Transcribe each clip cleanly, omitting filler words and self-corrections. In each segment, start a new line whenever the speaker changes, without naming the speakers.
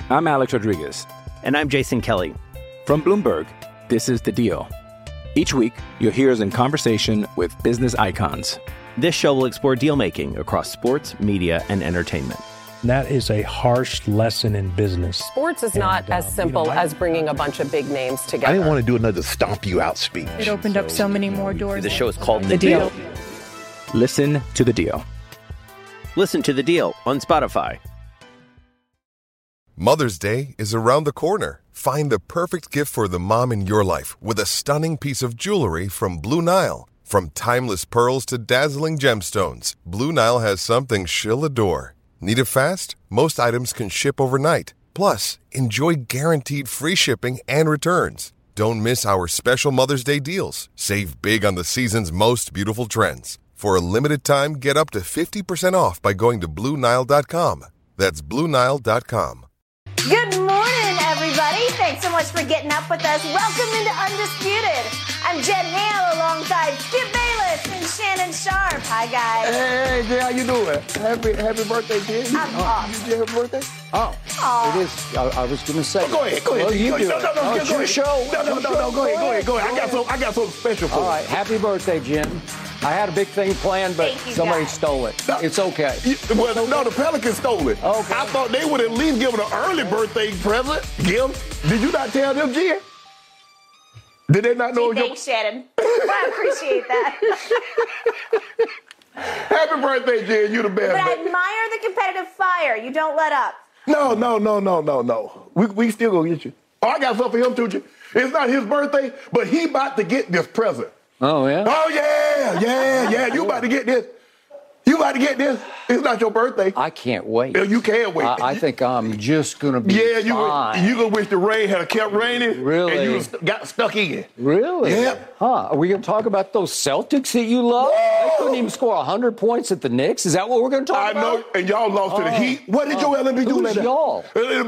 I'm Alex Rodriguez.
And I'm Jason Kelly.
From Bloomberg, this is The Deal. Each week, you'll hear us in conversation with business icons.
This show will explore deal-making across sports, media, and entertainment.
That is a harsh lesson in business.
Sports is not as simple as bringing a bunch of big names together.
I didn't want to do another stomp you out speech.
It opened up so many more doors.
The show is called The Deal.
Listen to The Deal.
Listen to The Deal on Spotify.
Mother's Day is around the corner. Find the perfect gift for the mom in your life with a stunning piece of jewelry from Blue Nile. From timeless pearls to dazzling gemstones, Blue Nile has something she'll adore. Need it fast? Most items can ship overnight. Plus, enjoy guaranteed free shipping and returns. Don't miss our special Mother's Day deals. Save big on the season's most beautiful trends. For a limited time, get up to 50% off by going to BlueNile.com. That's BlueNile.com.
Good morning, everybody. Thanks so much for getting up with us. Welcome into Undisputed. I'm Jen Hale alongside Skip Bayless and Shannon Sharp. Hi, guys.
Hey, Jay, how you doing? Happy birthday, Jay.
I'm off.
You happy birthday?
Oh, it is. I was going to say.
Go ahead.
Well, you do it.
No,
it's your show.
No. Go ahead. I got something special for you.
All right. Happy birthday, Jen. I had a big thing planned, but somebody stole it. It's okay.
No, the Pelicans stole it.
Okay.
I thought they would at least give it an early birthday present. Gil, did you not tell them, Jen? Did they not know?
Thanks, Shannon. I appreciate that.
Happy birthday, Jen. You the best.
But I admire the competitive fire. You don't let up.
No. We still gonna get you. Oh, I got something for him too, Jen. It's not his birthday, but he about to get this present.
Oh, yeah?
Oh, yeah. You about to get this. It's not your birthday.
I can't wait.
You can't wait.
I think I'm just going to be fine.
You going to wish the rain had kept raining.
Really?
And you got stuck in.
Really?
Yeah.
Huh. Are we going to talk about those Celtics that you love? They couldn't even score 100 points at the Knicks. Is that what we're going to talk about?
I know, and y'all lost to the Heat. What did Joel Embiid do later?
Y'all?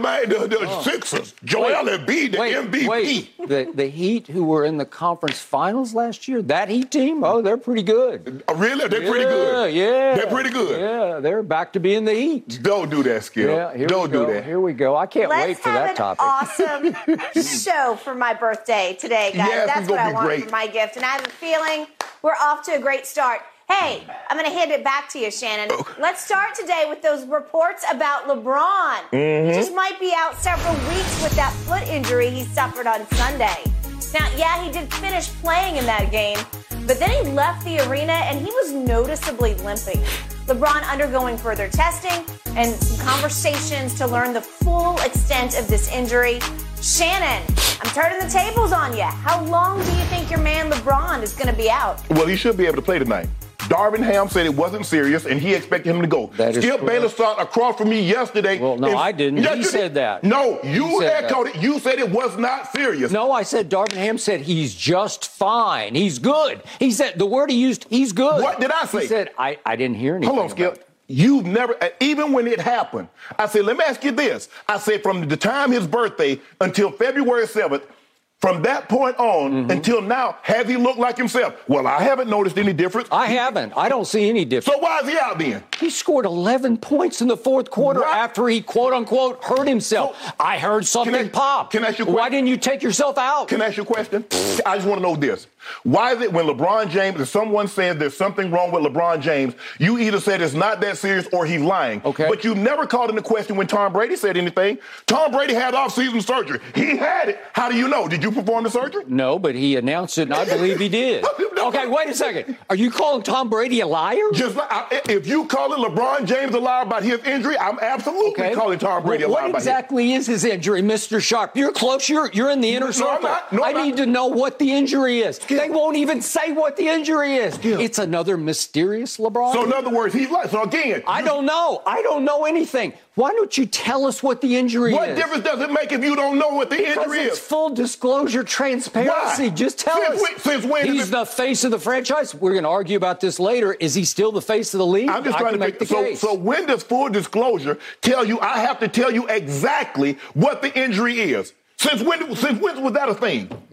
The Sixers. Joel Embiid, the MVP.
Wait. The Heat who were in the conference finals last year, that Heat team, they're pretty good.
Really? They're pretty good.
Yeah.
They're pretty good.
Yeah, they're back to being the Heat.
Don't do that, Skip.
Yeah,
Don't do that.
Here we go. I can't wait for that topic.
Let's have an awesome show for my birthday today, guys.
Yes,
that's what I want for my gift. And I have a feeling we're off to a great start. Hey, I'm going to hand it back to you, Shannon. Let's start today with those reports about LeBron. He just might be out several weeks with that foot injury he suffered on Sunday. Now, yeah, he did finish playing in that game, but then he left the arena and he was noticeably limping. LeBron undergoing further testing and some conversations to learn the full extent of this injury. Shannon, I'm turning the tables on you. How long do you think your man LeBron is going to be out?
Well, he should be able to play tonight. Darvin Ham said it wasn't serious, and he expected him to go. Skip Bayless sat across from me yesterday.
Well, no, I didn't. He said that.
No, you echoed it. You said it was not serious.
No, I said Darvin Ham said he's just fine. He's good. He said the word he used, he's good.
What did I say?
He said, I didn't hear anything.
Hold on, Skip. You've never, even when it happened, I said, let me ask you this. I said, from the time his birthday until February 7th, from that point on until now, has he looked like himself? Well, I haven't noticed any difference.
I haven't. I don't see any difference.
So why is he out then?
He scored 11 points in the fourth quarter after he, quote unquote, hurt himself. So, I heard something pop.
Can I ask you a question?
Why didn't you take yourself out?
Can I ask you a question? I just want to know this. Why is it when LeBron James, if someone says there's something wrong with LeBron James, you either said it's not that serious or he's lying.
Okay.
But you never called into question when Tom Brady said anything. Tom Brady had off-season surgery. He had it. How do you know? Did you perform the surgery?
No, but he announced it, and I believe he did. Okay, wait a second. Are you calling Tom Brady a liar?
Just if you call it LeBron James a liar about his injury, I'm absolutely calling Tom Brady a liar about it.
What exactly is his injury, Mr. Sharp? You're close. You're in the inner circle. I need to know what the injury is. They won't even say what the injury is. It's another mysterious LeBron.
So in other words, he's like, so again.
I don't know. I don't know anything. Why don't you tell us what the injury is?
What difference does it make if you don't know what the injury is?
It's full disclosure, transparency.
Why?
Just tell us.
Since when?
He's the face of the franchise. We're going to argue about this later. Is he still the face of the league?
I'm just trying to make the case. So when does full disclosure tell you I have to tell you exactly what the injury is? Since when was that a thing?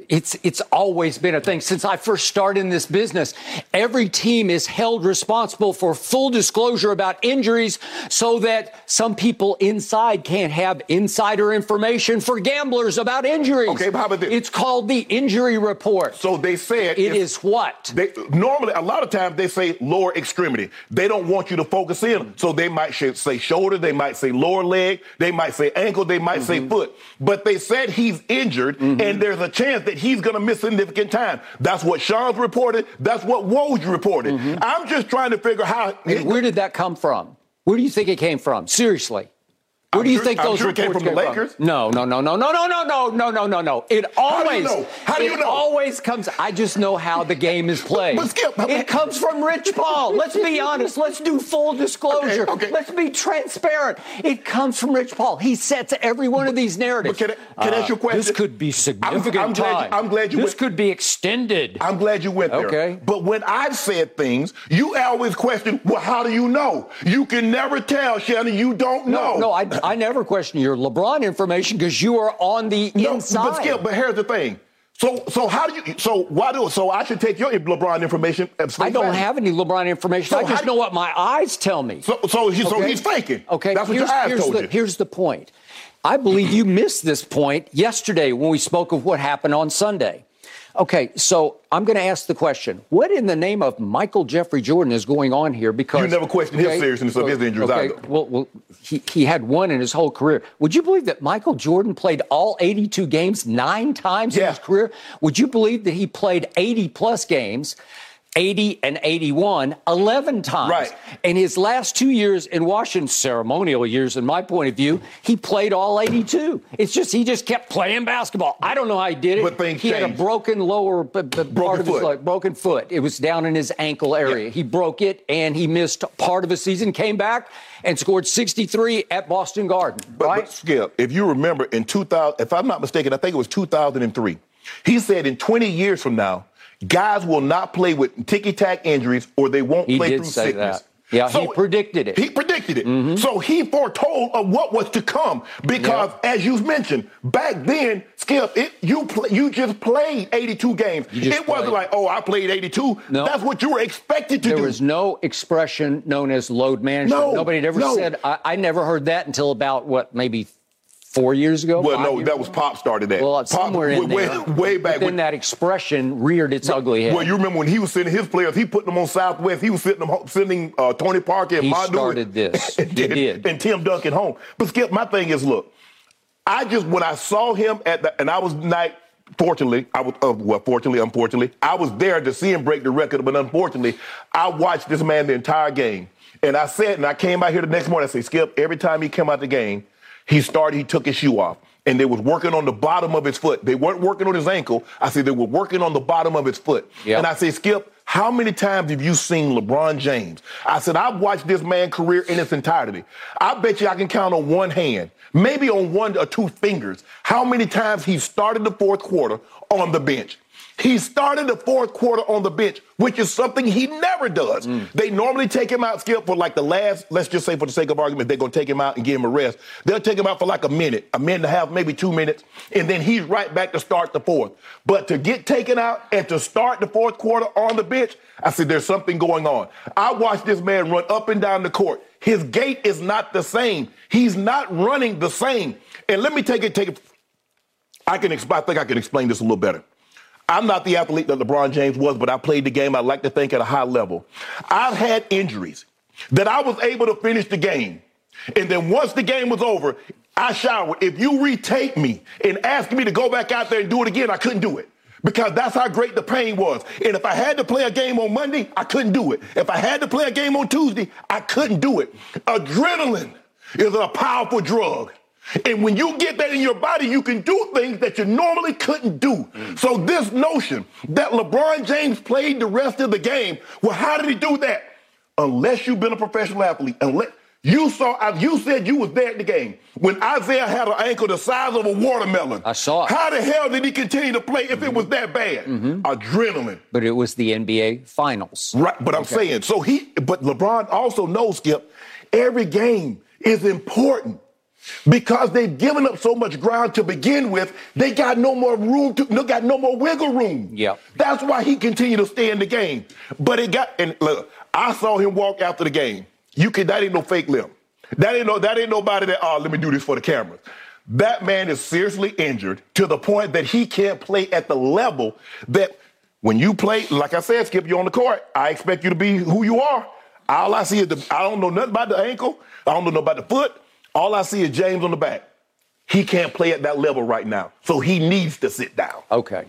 It's always been a thing. Since I first started in this business, every team is held responsible for full disclosure about injuries so that some people inside can't have insider information for gamblers about injuries.
Okay, but how about this?
It's called the injury report.
So they said
it is what?
Normally, a lot of times they say lower extremity. They don't want you to focus in. So they might say shoulder, they might say lower leg, they might say ankle, they might say foot. But they said he's injured, and there's a chance that he's going to miss significant time. That's what Sean's reported. That's what Woj reported. I'm just trying to figure how.
Where did that come from? Where do you think it came from? Seriously. Where do you think those reports
came from? The Lakers?
No. It always.
How do you know?
It always comes. I just know how the game is played.
But Skip,
it comes from Rich Paul. Let's be honest. Let's do full disclosure.
Okay.
Let's be transparent. It comes from Rich Paul. He sets every one of these narratives.
Can I ask you a question?
This could be significant
I'm glad you
This could be extended.
I'm glad you went there.
Okay.
But when I've said things, you always question, well, how do you know? You can never tell, Shannon. You don't know.
No, I never question your LeBron information because you are on the inside.
But Skip, but here's the thing. So how do you? So I should take your LeBron information.
I don't have any LeBron information. I just know what my eyes tell me.
So he's faking.
Okay.
That's what your eyes told you.
Here's the point. I believe you missed this point yesterday when we spoke of what happened on Sunday. Okay, so I'm going to ask the question, what in the name of Michael Jeffrey Jordan is going on here? Because
you never questioned his seriousness of his injuries either.
Well, he had one in his whole career. Would you believe that Michael Jordan played all 82 games 9 times in his career? Would you believe that he played 80-plus games, 80 and 81, 11 times?
Right.
In his last 2 years in Washington, ceremonial years, in my point of view, he played all 82. It's just he just kept playing basketball. I don't know how he did it.
But things
he had a broken lower part of his leg, broken foot. It was down in his ankle area. Yeah. He broke it, and he missed part of a season, came back, and scored 63 at Boston Garden.
But Skip, if you remember in 2000, if I'm not mistaken, I think it was 2003, he said in 20 years from now, guys will not play with ticky-tack injuries or they won't play through sickness.
That. Yeah, so he predicted it.
He predicted it. So he foretold of what was to come because, as you mentioned, back then, Skip, you just played 82 games. It wasn't like, oh, I played 82. No. That's what you were expected to do.
There was no expression known as load management. Nobody had ever said, I never heard that until about, maybe 4 years ago?
Well, no, that was Pop started that.
Well, somewhere in there.
Way back.
Then that expression reared its ugly head.
Well, you remember when he was sending his players, he put them on Southwest. He was sending Tony Parker and Mondu.
He started this. He did.
And Tim Duncan home. But Skip, my thing is, look, when I saw him and I was unfortunately, I was there to see him break the record, but unfortunately, I watched this man the entire game. And I came out here the next morning, I said, Skip, every time he came out the game, he took his shoe off, and they was working on the bottom of his foot. They weren't working on his ankle. I said they were working on the bottom of his foot. Yep. And I said, Skip, how many times have you seen LeBron James? I said, I've watched this man's career in its entirety. I bet you I can count on one hand, maybe on 1 or 2 fingers, how many times he started the fourth quarter on the bench. He started the fourth quarter on the bench, which is something he never does. They normally take him out, Skip, for like the last, let's just say for the sake of argument, they're going to take him out and give him a rest. They'll take him out for like a minute and a half, maybe 2 minutes, and then he's right back to start the fourth. But to get taken out and to start the fourth quarter on the bench, I said, there's something going on. I watched this man run up and down the court. His gait is not the same. He's not running the same. And let me take it. I think I can explain this a little better. I'm not the athlete that LeBron James was, but I played the game, I like to think, at a high level. I've had injuries that I was able to finish the game. And then once the game was over, I showered. If you retake me and ask me to go back out there and do it again, I couldn't do it. Because that's how great the pain was. And if I had to play a game on Monday, I couldn't do it. If I had to play a game on Tuesday, I couldn't do it. Adrenaline is a powerful drug. And when you get that in your body, you can do things that you normally couldn't do. So this notion that LeBron James played the rest of the game, well, how did he do that? Unless you've been a professional athlete, unless you said you was there at the game. When Isaiah had an ankle the size of a watermelon.
I saw it.
How the hell did he continue to play if it was that bad? Adrenaline.
But it was the NBA Finals.
Right, but I'm saying, but LeBron also knows, Skip, every game is important. Because they've given up so much ground to begin with, they got no more room got no more wiggle room.
Yep.
That's why he continued to stay in the game. But and look, I saw him walk after the game. That ain't no fake limb. That ain't nobody that, let me do this for the cameras. That man is seriously injured to the point that he can't play at the level that when you play, like I said, Skip, you're on the court. I expect you to be who you are. All I see is I don't know nothing about the ankle. I don't know nothing about the foot. All I see is James on the back. He can't play at that level right now, so he needs to sit down.
Okay.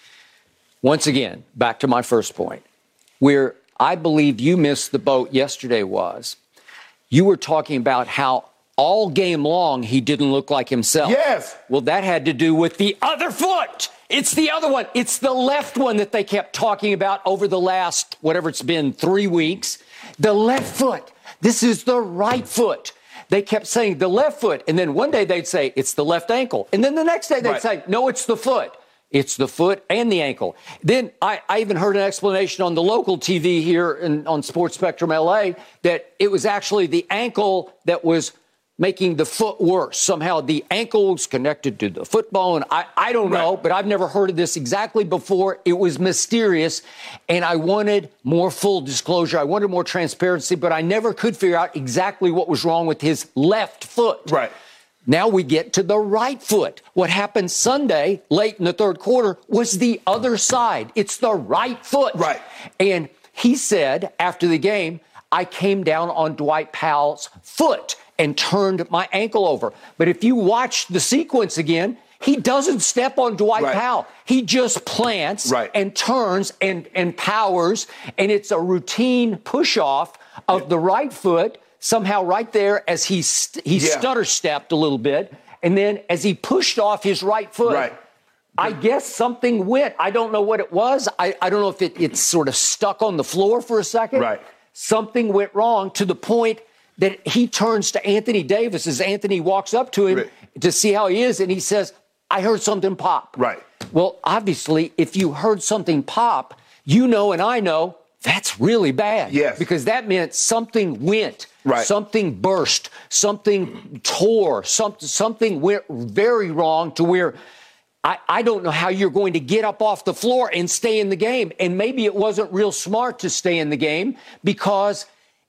Once again, back to my first point, where I believe you missed the boat yesterday was you were talking about how all game long he didn't look like himself.
Yes.
Well, that had to do with the other foot. It's the other one. It's the left one that they kept talking about over the last, whatever it's been, 3 weeks. The left foot. This is the right foot. They kept saying the left foot, and then one day they'd say it's the left ankle. And then the next day they'd say, no, it's the foot. It's the foot and the ankle. Then I even heard an explanation on the local TV here on Sports Spectrum LA that it was actually the ankle that was making the foot worse. Somehow the ankle's connected to the foot bone. I don't know, but I've never heard of this exactly before. It was mysterious, and I wanted more full disclosure. I wanted more transparency, but I never could figure out exactly what was wrong with his left foot.
Right.
Now we get to the right foot. What happened Sunday, late in the third quarter, was the other side. It's the right foot.
Right.
And he said after the game, I came down on Dwight Powell's foot and turned my ankle over. But if you watch the sequence again, he doesn't step on Dwight Powell. He just plants and turns and powers, and it's a routine push-off of the right foot, somehow right there as he stutter-stepped a little bit. And then as he pushed off his right foot, I guess something went. I don't know what it was. I don't know if it sort of stuck on the floor for a second.
Right.
Something went wrong to the point that he turns to Anthony Davis as Anthony walks up to him to see how he is, and he says, I heard something pop.
Right.
Well, obviously, if you heard something pop, you know and I know that's really bad.
Yes.
Because that meant something went.
Right.
Something burst. Something tore. Something went very wrong to where I don't know how you're going to get up off the floor and stay in the game. And maybe it wasn't real smart to stay in the game because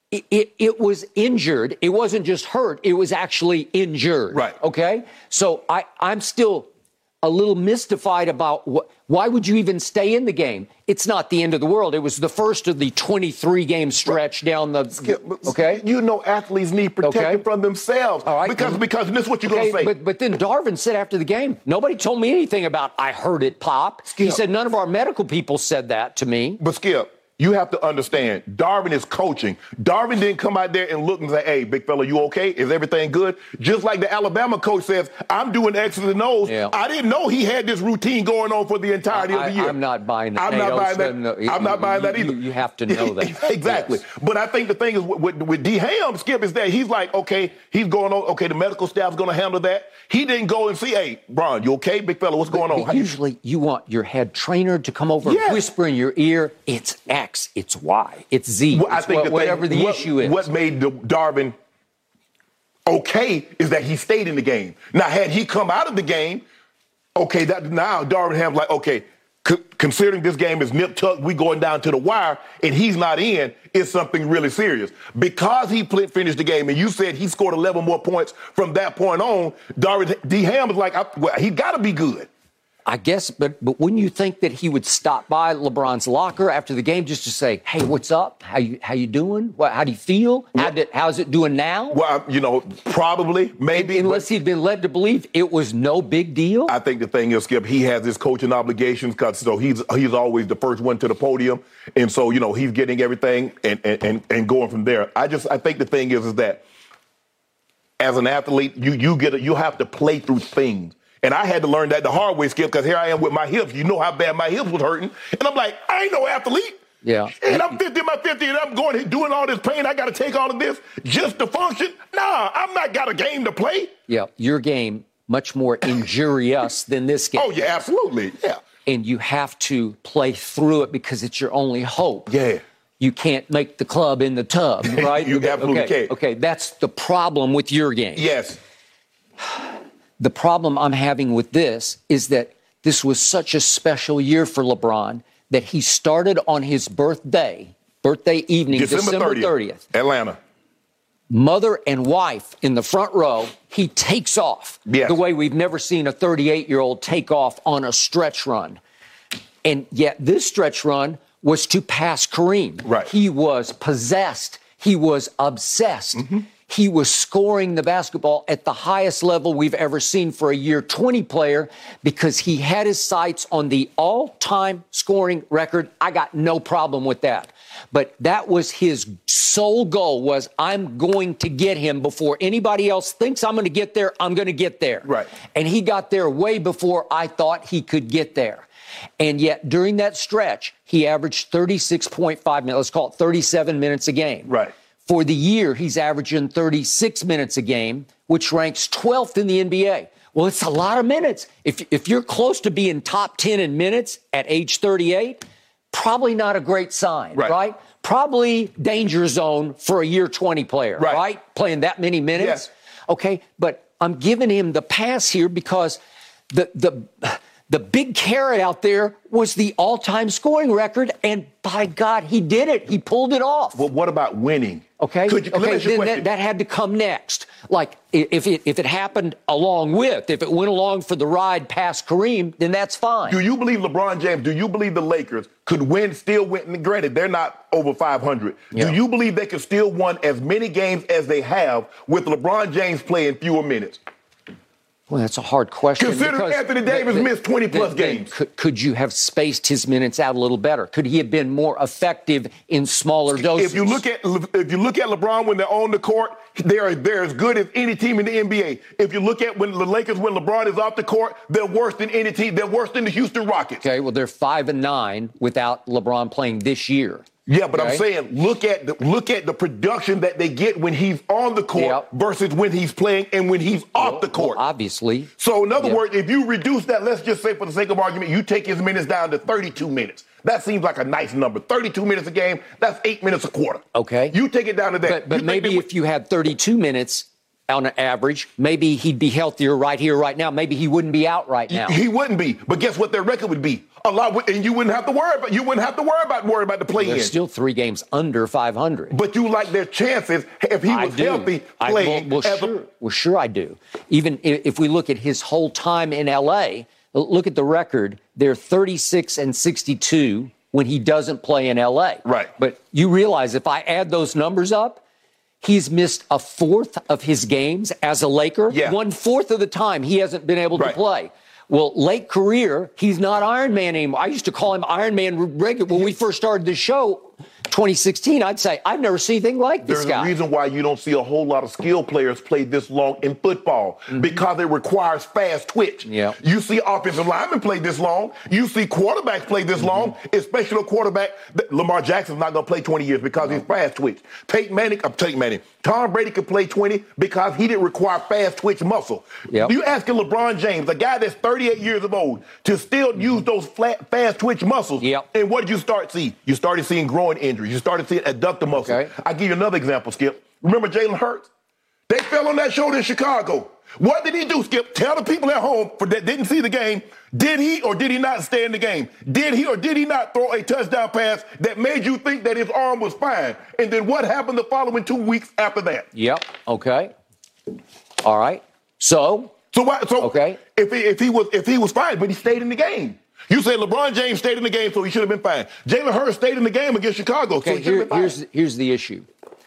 it was injured. It wasn't just hurt. It was actually injured.
Right.
Okay? So I'm still a little mystified about why would you even stay in the game? It's not the end of the world. It was the first of the 23-game stretch down the... Okay?
You know athletes need protection from themselves.
All right.
Because this is what you're going to say.
But then Darvin said after the game, nobody told me anything about I heard it pop.
Skip.
He said none of our medical people said that to me.
But Skip, you have to understand, Darvin is coaching. Darvin didn't come out there and look and say, hey, big fella, you okay? Is everything good? Just like the Alabama coach says, I'm doing X's and O's.
Yeah.
I didn't know he had this routine going on for the entirety of the year.
I'm not buying that.
I'm not buying that. I'm not buying that either.
You have to know that.
Exactly.
Yes.
But I think the thing is with D. Ham, Skip, is that he's like, okay, he's going on, okay, the medical staff's going to handle that. He didn't go and see, hey, Bron, you okay, big fella? What's going on?
Usually you want your head trainer to come over and whisper in your ear, it's X, it's Y, it's Z,
well, I think
whatever the issue is.
What made Darvin okay is that he stayed in the game. Now, had he come out of the game, okay, now Darvin Ham's like, okay, considering this game is nip-tuck, we going down to the wire, and he's not in, it's something really serious. Because he finished the game, and you said he scored 11 more points from that point on, Darvin D. Ham was like, he got to be good.
I guess, but wouldn't you think that he would stop by LeBron's locker after the game just to say, hey, what's up? How you doing? How do you feel? How's it doing now?
Well, probably, maybe.
Unless he'd been led to believe it was no big deal?
I think the thing is, Skip, he has his coaching obligations because he's always the first one to the podium. And so, he's getting everything and going from there. I think the thing is that as an athlete, you have to play through things. And I had to learn that the hard way, Skip, because here I am with my hips. You know how bad my hips was hurting. And I'm like, I ain't no athlete.
Yeah.
And I'm 50 in my 50, and I'm going doing all this pain. I got to take all of this just to function? Nah, I'm not got a game to play.
Yeah, your game much more injurious than this game.
Oh, yeah, absolutely. Yeah.
And you have to play through it because it's your only hope.
Yeah.
You can't make the club in the tub, right?
You absolutely can't.
Okay, that's the problem with your game.
Yes.
the problem I'm having with this is that this was such a special year for LeBron that he started on his birthday evening, December 30th.
Atlanta.
Mother and wife in the front row, he takes off the way we've never seen a 38-year-old take off on a stretch run. And yet this stretch run was to pass Kareem.
Right.
He was possessed. He was obsessed. He was scoring the basketball at the highest level we've ever seen for a year 20 player because he had his sights on the all-time scoring record. I got no problem with that. But that was his sole goal was I'm going to get him before anybody else thinks I'm going to get there. I'm going to get there.
Right.
And he got there way before I thought he could get there. And yet during that stretch, he averaged 36.5 minutes. Let's call it 37 minutes a game.
Right.
For the year, he's averaging 36 minutes a game, which ranks 12th in the NBA. Well, it's a lot of minutes. If you're close to being top 10 in minutes at age 38, probably not a great sign, right? Probably danger zone for a year 20 player, right? Playing that many minutes.
Yes.
Okay, but I'm giving him the pass here because the big carrot out there was the all-time scoring record, and by God, he did it. He pulled it off.
Well, what about winning?
Okay, then that had to come next. Like, if it happened along with, if it went along for the ride past Kareem, then that's fine.
Do you believe LeBron James, do you believe the Lakers could still win? Granted, they're not over 500.
Yeah.
Do you believe they could still win as many games as they have with LeBron James playing fewer minutes?
Well, that's a hard question.
Consider Anthony Davis missed 20-plus games.
Could you have spaced his minutes out a little better? Could he have been more effective in smaller doses?
If you look at LeBron when they're on the court, they're as good as any team in the NBA. If you look at when the Lakers, when LeBron is off the court, they're worse than any team. They're worse than the Houston Rockets.
Okay, well, they're 5-9 without LeBron playing this year.
Yeah, but I'm saying look at the production that they get when he's on the court versus when he's playing and when he's off the court.
Well, obviously.
So in other words, if you reduce that, let's just say for the sake of argument, you take his minutes down to 32 minutes. That seems like a nice number. 32 minutes a game, that's 8 minutes a quarter.
Okay.
You take it down to that.
But maybe if you had 32 minutes on an average, maybe he'd be healthier right here, right now. Maybe he wouldn't be out right now.
He wouldn't be. But guess what their record would be? A lot, and you wouldn't have to worry about. You wouldn't have to worry about the play-in.
They're still 3 games under 500.
But you like their chances if he was healthy playing.
Well, sure I do. Even if we look at his whole time in L.A., look at the record. They're 36-62 when he doesn't play in L.A.
Right.
But you realize if I add those numbers up, he's missed a fourth of his games as a Laker.
Yeah.
1/4 of the time he hasn't been able to play. Well, late career, he's not Iron Man anymore. I used to call him Iron Man regular. When we first started the show, 2016, I'd say, I've never seen anything like this guy.
There's a reason why you don't see a whole lot of skilled players play this long in football, because it requires fast twitch.
Yeah.
You see offensive linemen play this long. You see quarterbacks play this long, especially a quarterback. Lamar Jackson's not going to play 20 years because he's fast twitch. Tom Brady could play 20 because he didn't require fast twitch muscle.
Yep.
You asking LeBron James, a guy that's 38 years of old, to still use those fast twitch muscles.
Yep.
And what did you start seeing? You started seeing growing injuries. You started seeing adductor muscles.
Okay.
I'll give you another example, Skip. Remember Jalen Hurts? They fell on that shoulder in Chicago. What did he do, Skip? Tell the people at home that didn't see the game, did he or did he not stay in the game? Did he or did he not throw a touchdown pass that made you think that his arm was fine? And then what happened the following 2 weeks after that?
Yep. Okay. All right. So okay.
If he was fine, but he stayed in the game. You say LeBron James stayed in the game, so he should have been fine. Jalen Hurts stayed in the game against Chicago, so he should have been fine.
Here's the issue.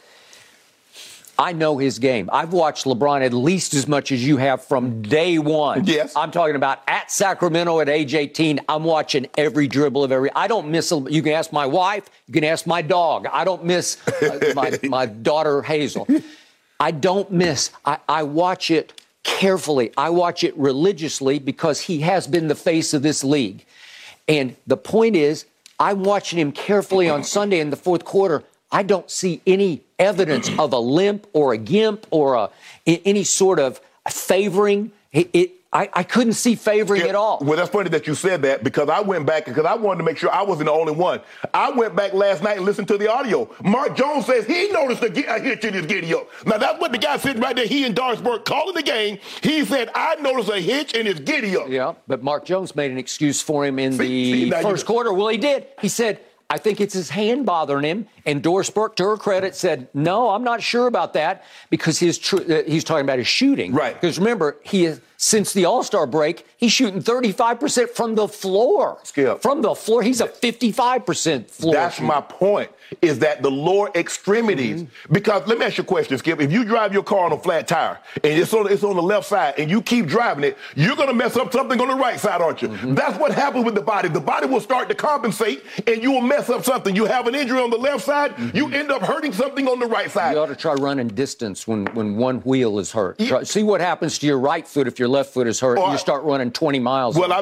I know his game. I've watched LeBron at least as much as you have from day one.
Yes.
I'm talking about at Sacramento at age 18. I'm watching every dribble of every. I don't miss. You can ask my wife. You can ask my dog. I don't miss my daughter Hazel. I don't miss. I watch it carefully. I watch it religiously because he has been the face of this league. And the point is, I'm watching him carefully on Sunday in the fourth quarter. I don't see any evidence of a limp or a gimp or any sort of favoring. I couldn't see favoring at all.
Well, that's funny that you said that because I went back because I wanted to make sure I wasn't the only one. I went back last night and listened to the audio. Mark Jones says he noticed a hitch in his giddy-up. Now, that's what the guy sitting right there, he and Darsberg calling the game. He said, I noticed a hitch in his giddy-up.
Yeah, but Mark Jones made an excuse for him in the first quarter. Well, he did. He said, I think it's his hand bothering him. And Darsberg, to her credit, said, no, I'm not sure about that because he's talking about his shooting.
Right.
Because remember, since the All-Star break, he's shooting 35% from the floor.
Skip.
From the floor. He's a 55% floor
That's
shooter.
my point, is that the lower extremities. Because let me ask you a question, Skip. If you drive your car on a flat tire and it's on the left side and you keep driving it, you're going to mess up something on the right side, aren't you? That's what happens with the body. The body will start to compensate and you will mess up something. You have an injury on the left side, you end up hurting something on the right side.
You ought to try running distance when one wheel is hurt. See what happens to your right foot if your left foot is hurt and you start running 20 miles.
Well,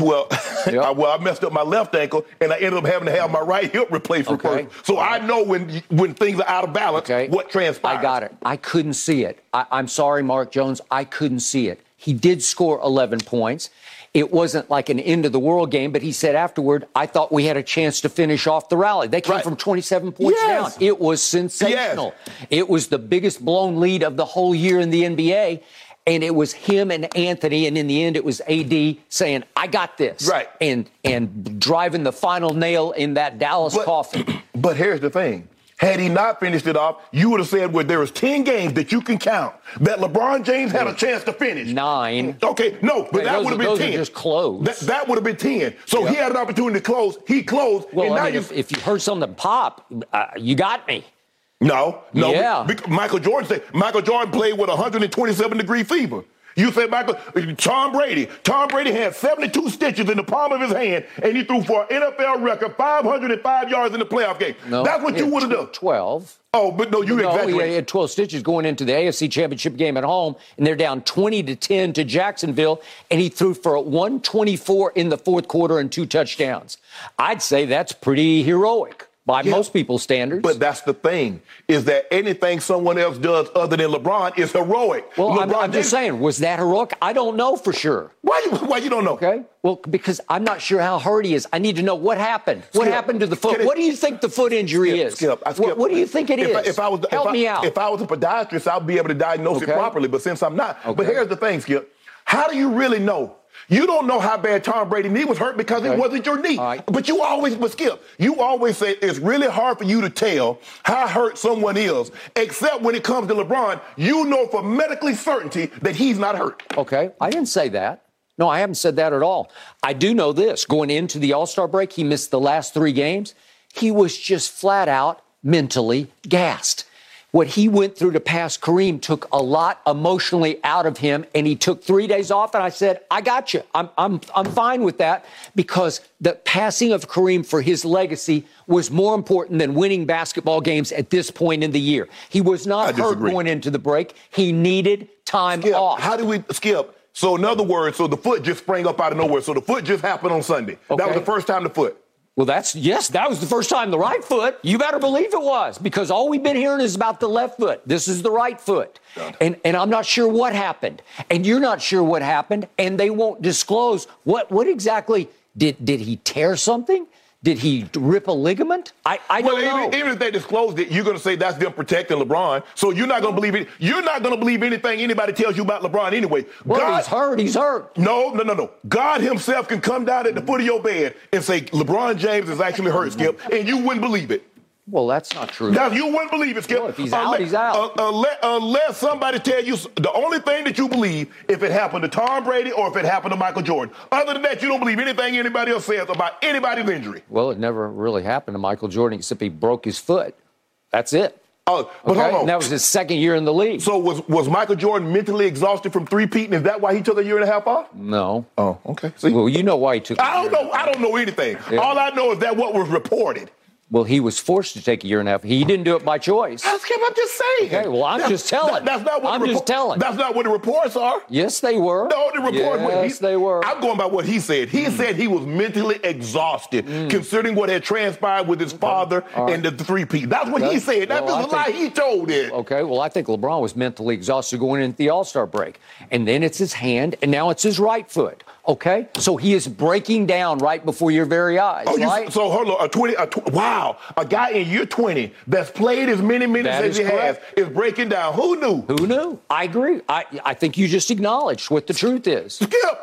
I messed up my left ankle and I ended up having to have my right hip replaced first. So I know when things are out of balance, what transpires.
I got it. I couldn't see it. I'm sorry, Mark Jones. I couldn't see it. He did score 11 points. It wasn't like an end-of-the-world game, but he said afterward, I thought we had a chance to finish off the rally. They came from 27 points down. It was sensational. It was the biggest blown lead of the whole year in the NBA. And it was him and Anthony, and in the end, it was AD saying, I got this.
Right.
And driving the final nail in that Dallas coffin.
But here's the thing. Had he not finished it off, you would have said, well, there was 10 games that you can count that LeBron James had a chance to finish.
9.
Okay, no, but that would have been 10.
Those are just closed.
That would have been 10. So he had an opportunity to close. He closed.
Well,
and now
if you heard something pop, you got me.
No.
Yeah.
Michael Jordan played with 127-degree fever. You say Tom Brady had 72 stitches in the palm of his hand, and he threw for an NFL record 505 yards in the playoff game.
No,
that's what you would have done.
12.
Oh, but no, you exaggerated.
He had 12 stitches going into the AFC Championship game at home, and they're down 20-10 to Jacksonville, and he threw for 124 in the fourth quarter and 2 touchdowns. I'd say that's pretty heroic by most people's standards.
But that's the thing, is that anything someone else does other than LeBron is heroic.
Well, I'm just saying, was that heroic? I don't know for sure.
Why you don't know?
Okay. Well, because I'm not sure how hurt he is. I need to know what happened. What happened to the foot? What do you think the foot injury is? What do you think it is? Help me out.
If I was a podiatrist, I'd be able to diagnose it properly. But since I'm not. But here's the thing, Skip. How do you really know? You don't know how bad Tom Brady's knee was hurt because it wasn't your knee. But Skip, you always say it's really hard for you to tell how hurt someone is, except when it comes to LeBron, you know for medically certainty that he's not hurt.
Okay, I didn't say that. No, I haven't said that at all. I do know this. Going into the All-Star break, he missed the last 3 games. He was just flat out mentally gassed. What he went through to pass Kareem took a lot emotionally out of him, and he took 3 days off. And I said, I got you. I'm fine with that because the passing of Kareem for his legacy was more important than winning basketball games at this point in the year. He was not hurt going into the break. He needed time off.
How do we skip? So in other words, the foot just sprang up out of nowhere. So the foot just happened on Sunday. Okay. That was the first time the foot.
Well, that was the first time the right foot. You better believe it was, because all we've been hearing is about the left foot. This is the right foot. And I'm not sure what happened. And you're not sure what happened. And they won't disclose what exactly did he tear something? Did he rip a ligament? I don't know.
Even if they disclosed it, you're going to say that's them protecting LeBron. So you're not going to believe it. You're not going to believe anything anybody tells you about LeBron anyway.
Well, he's hurt.
No. God himself can come down at the foot of your bed and say LeBron James is actually hurt, Skip, and you wouldn't believe it.
Well, that's not true.
Now, you wouldn't believe it, Skip.
Well, if he's out, he's out.
Unless somebody tell you the only thing that you believe if it happened to Tom Brady or if it happened to Michael Jordan. Other than that, you don't believe anything anybody else says about anybody's injury.
Well, it never really happened to Michael Jordan except he broke his foot. That's it.
Oh, but hold on.
And that was his second year in the league.
So was Michael Jordan mentally exhausted from three-peating? Is that why he took a year and a half off?
No.
Oh, okay. See?
Well, you know why he took.
I don't know anything. Yeah. All I know is that what was reported.
Well, he was forced to take a year and a half. He didn't do it by choice.
I'm just saying.
Okay, well, I'm just telling.
That's not what
I'm just telling.
That's not what the reports are.
Yes, they were.
No, the report.
Yes, they were.
I'm going by what he said. He said he was mentally exhausted, considering what had transpired with his father and the three-peat. That's what he said. That was a lie he told it.
Okay, well, I think LeBron was mentally exhausted going into the All-Star break. And then it's his hand, and now it's his right foot. Okay? So he is breaking down right before your very eyes, right?
So hold on, wow, a guy in year 20 that's played as many minutes as he has is breaking down. Who knew?
Who knew? I agree. I think you just acknowledged what the truth is.
Skip.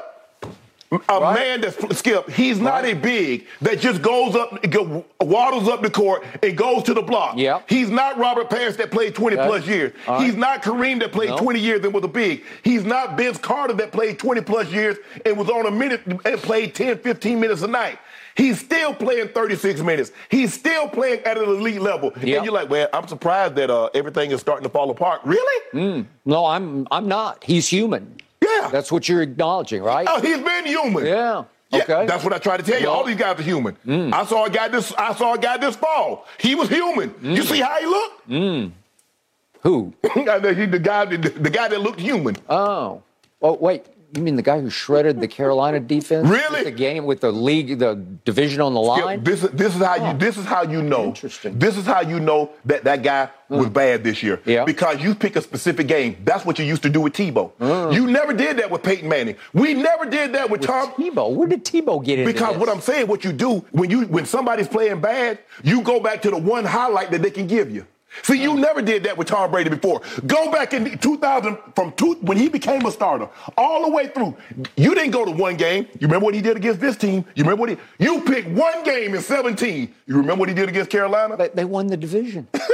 Man that's Skip, he's not a big that just goes up, waddles up the court and goes to the block.
Yeah.
He's not Robert Parrish that played 20 plus years. He's not Kareem that played 20 years and was a big. He's not Vince Carter that played 20 plus years and was on a minute and played 10, 15 minutes a night. He's still playing 36 minutes. He's still playing at an elite level. Yep. And you're like, well, I'm surprised that everything is starting to fall apart. Really?
No, I'm not. He's human.
Yeah.
That's what you're acknowledging, right?
Oh, he's been human.
Yeah. Okay.
That's what I try to tell you. All these guys are human. I saw a guy this fall. He was human. You see how he looked?
Who?
the guy that looked human.
Oh, wait. You mean the guy who shredded the Carolina defense?
Really?
The game with the league, the division on the line?
This is how you know.
Interesting.
This is how you know that guy was bad this year.
Yeah.
Because you pick a specific game. That's what you used to do with Tebow. You never did that with Peyton Manning. We never did that with Tom.
Tebow? Where did Tebow get into
Because
this?
what I'm saying, what you do when somebody's playing bad, you go back to the one highlight that they can give you. See, you never did that with Tom Brady before. Go back in 2000, when he became a starter, all the way through. You didn't go to one game. You remember what he did against this team? You remember you picked one game in 17. You remember what he did against Carolina?
They won the division. They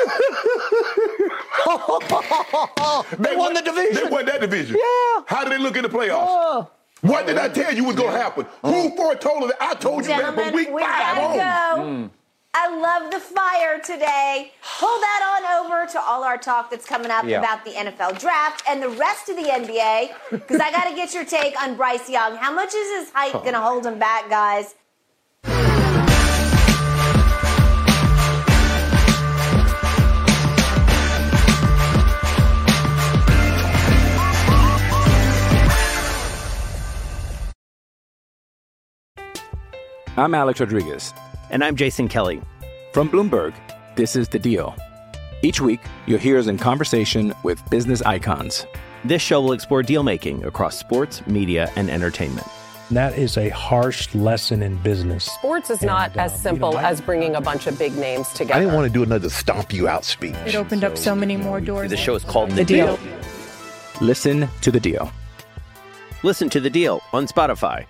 won the division.
They won that division.
Yeah.
How did they look in the playoffs? What did I tell you was going to happen? Who foretold it? I told you that from week 5 on.
Go. I love the fire today. Pull that on over to all our talk that's coming up about the NFL draft and the rest of the NBA, because I got to get your take on Bryce Young. How much is his height going to hold him back, guys?
I'm Alex Rodriguez.
And I'm Jason Kelly.
From Bloomberg, this is The Deal. Each week, you'll hear us in conversation with business icons.
This show will explore deal-making across sports, media, and entertainment.
That is a harsh lesson in business.
Sports is not as simple as bringing a bunch of big names together.
I didn't want to do another stomp you out speech.
It opened up so many more doors.
The show is called The Deal.
Listen to The Deal.
Listen to The Deal on Spotify.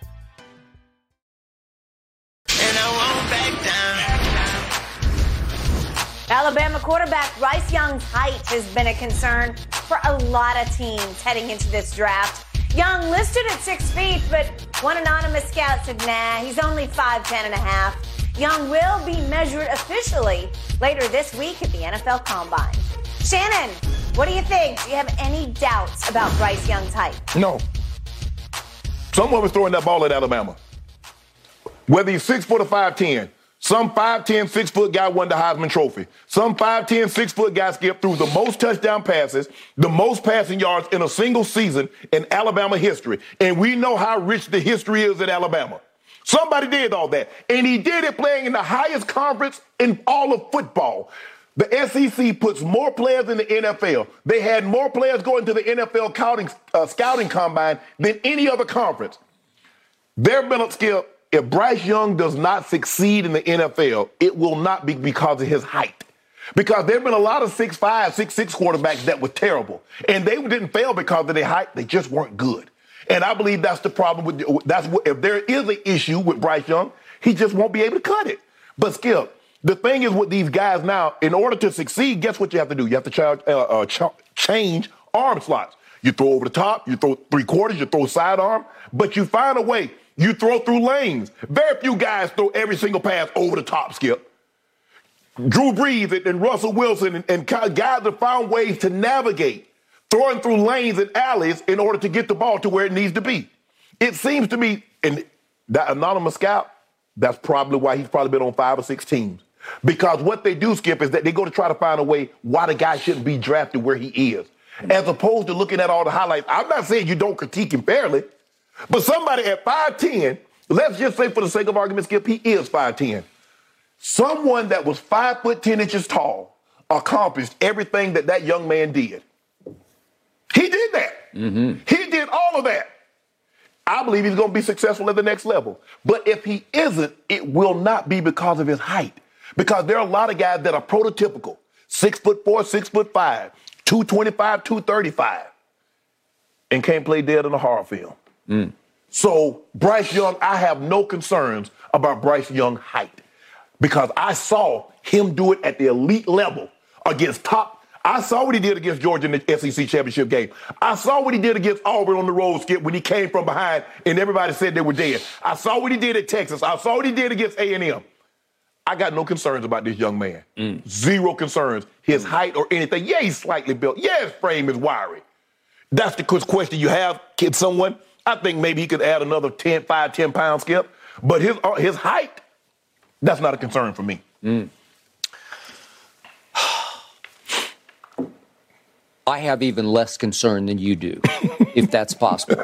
Alabama quarterback Bryce Young's height has been a concern for a lot of teams heading into this draft. Young listed at 6 feet, but one anonymous scout said, nah, he's only 5'10 and a half. Young will be measured officially later this week at the NFL Combine. Shannon, what do you think? Do you have any doubts about Bryce Young's height?
No. Someone was throwing that ball at Alabama. Whether he's 6 foot or 5'10", some 5'10", 6-foot guy won the Heisman Trophy. Some 5'10", 6-foot guy skipped through the most touchdown passes, the most passing yards in a single season in Alabama history. And we know how rich the history is at Alabama. Somebody did all that. And he did it playing in the highest conference in all of football. The SEC puts more players in the NFL. They had more players going to the NFL scouting combine than any other conference. There have been a skill. If Bryce Young does not succeed in the NFL, it will not be because of his height. Because there have been a lot of 6'5", 6'6" quarterbacks that were terrible. And they didn't fail because of their height. They just weren't good. And I believe that's the problem. If there is an issue with Bryce Young, he just won't be able to cut it. But, Skip, the thing is with these guys now, in order to succeed, guess what you have to do? You have to change arm slots. You throw over the top, you throw 3/4, you throw sidearm, but you find a way. You throw through lanes. Very few guys throw every single pass over the top, Skip. Drew Brees and Russell Wilson and guys have found ways to navigate, throwing through lanes and alleys in order to get the ball to where it needs to be. It seems to me, and that anonymous scout, that's probably why he's probably been on 5 or 6 teams. Because what they do, Skip, is that they go to try to find a way why the guy shouldn't be drafted where he is. As opposed to looking at all the highlights. I'm not saying you don't critique him fairly, but somebody at 5'10", let's just say for the sake of argument, Skip, he is 5'10". Someone that was 5 foot 10 inches tall accomplished everything that young man did. He did that. Mm-hmm. He did all of that. I believe he's going to be successful at the next level. But if he isn't, it will not be because of his height. Because there are a lot of guys that are prototypical. 6'4", 6'5", 225, 235, and can't play dead in a horror film. Mm. So Bryce Young, I have no concerns about Bryce Young's height because I saw him do it at the elite level against top. I saw what he did against Georgia in the SEC championship game. I saw what he did against Auburn on the road, Skip, when he came from behind and everybody said they were dead. I saw what he did at Texas. I saw what he did against A&M. I got no concerns about this young man. Zero concerns. His height or anything. Yeah, he's slightly built. Yeah, his frame is wiry. That's the question you have, kid, someone. I think maybe he could add another 10 pounds, Skip. But his height, that's not a concern for me.
I have even less concern than you do, if that's possible.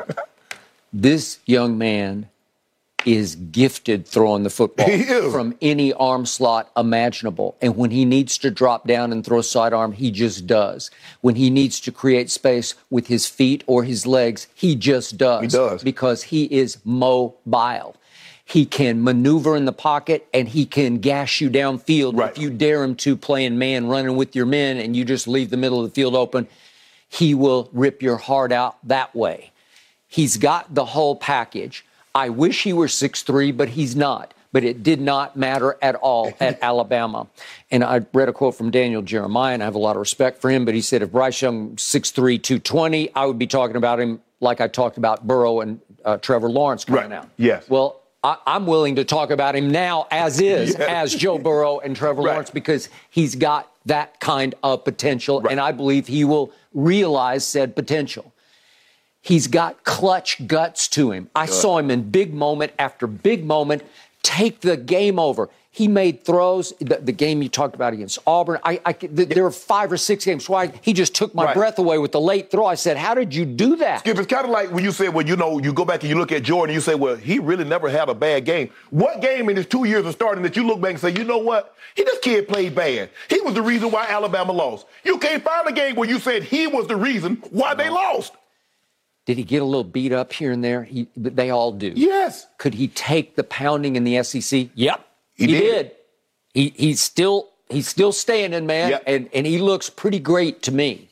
This young man is gifted throwing the football from any arm slot imaginable. And when he needs to drop down and throw sidearm, he just does. When he needs to create space with his feet or his legs, he just does.
He does.
Because he is mobile. He can maneuver in the pocket, and he can gash you downfield if you dare him to, playing man, running with your men, and you just leave the middle of the field open. He will rip your heart out that way. He's got the whole package. I wish he were 6'3", but he's not. But it did not matter at all at Alabama. And I read a quote from Daniel Jeremiah, and I have a lot of respect for him, but he said, if Bryce Young 6'3", 220, I would be talking about him like I talked about Burrow and Trevor Lawrence coming out.
Yes.
Well, I'm willing to talk about him now as is, as Joe Burrow and Trevor Lawrence, because he's got that kind of potential, and I believe he will realize said potential. He's got clutch guts to him. I saw him in big moment after big moment take the game over. He made throws. The game you talked about against Auburn, there were 5 or 6 games where he just took my breath away with the late throw. I said, how did you do that?
Skip, it's kind of like when you say, well, you go back and you look at Jordan and you say, well, he really never had a bad game. What game in his 2 years of starting that you look back and say, you know what? This kid played bad. He was the reason why Alabama lost. You can't find a game where you said he was the reason why they lost.
Did he get a little beat up here and there? They all do.
Yes.
Could he take the pounding in the SEC? Yep.
He did.
He's still standing, man, and he looks pretty great to me.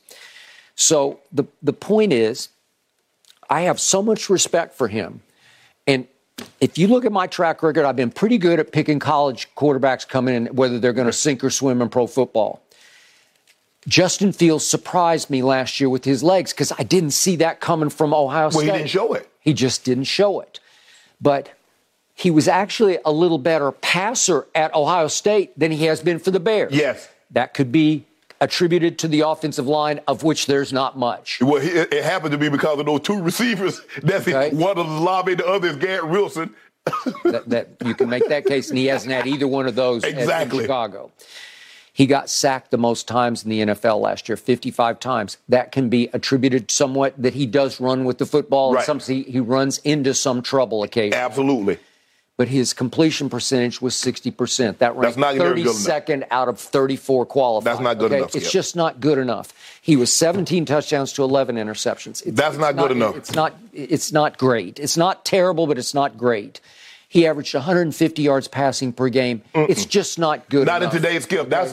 So the point is, I have so much respect for him. And if you look at my track record, I've been pretty good at picking college quarterbacks coming in, whether they're going to sink or swim in pro football. Justin Fields surprised me last year with his legs because I didn't see that coming from Ohio State.
Well, he didn't show it.
He just didn't show it. But he was actually a little better passer at Ohio State than he has been for the Bears.
Yes.
That could be attributed to the offensive line, of which there's not much.
Well, it happened to be because of those 2 receivers. That's one of the lobby, the other is Garrett Wilson.
that you can make that case, and he hasn't had either one of those in Chicago. He got sacked the most times in the NFL last year, 55 times. That can be attributed somewhat that he does run with the football. And he runs into some trouble occasionally.
Absolutely.
But his completion percentage was 60%. That ranked 32nd out of 34 qualified.
That's not good enough.
It's just not good enough. He was 17 touchdowns to 11 interceptions.
That's not good enough.
It's not great. It's not terrible, but it's not great. He averaged 150 yards passing per game. It's just not good enough.
Not in today's Skip. That's